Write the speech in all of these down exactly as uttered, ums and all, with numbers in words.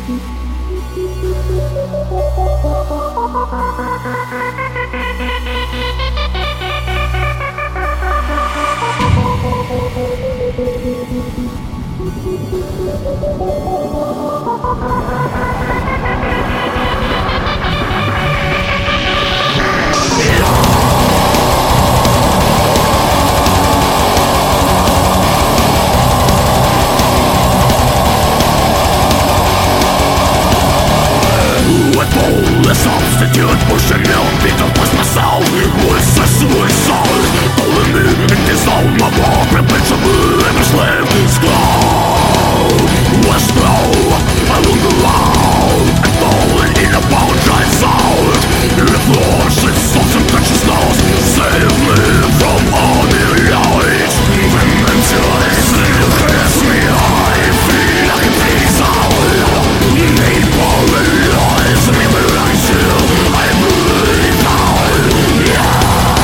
Substitute pushing me on beat up with my soul. Voice a suicide, pulling me in this zone. My war prepares me in a slave skull. West glow, I look around and falling in a bound dry soul. The floor shits off some consciousness. Save me from all the lies. Mementos, it hurts me. I feel like a piece out. Need more lies, me belongs to. I'm really down. Yeah,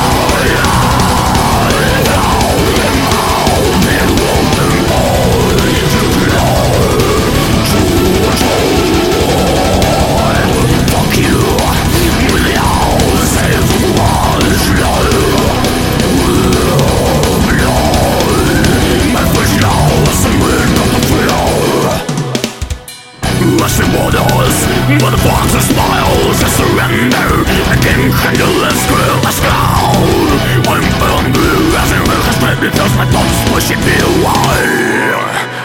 yeah, down, down, and won't be more. Too long, too long. Fuck you, without save one slow. My first loss, I'm not the flow. Rushing waters, but the fox of smiles. I surrender, I can handle this girl, a scowl. I'm burned blue as in real respect because my thoughts pushing me away.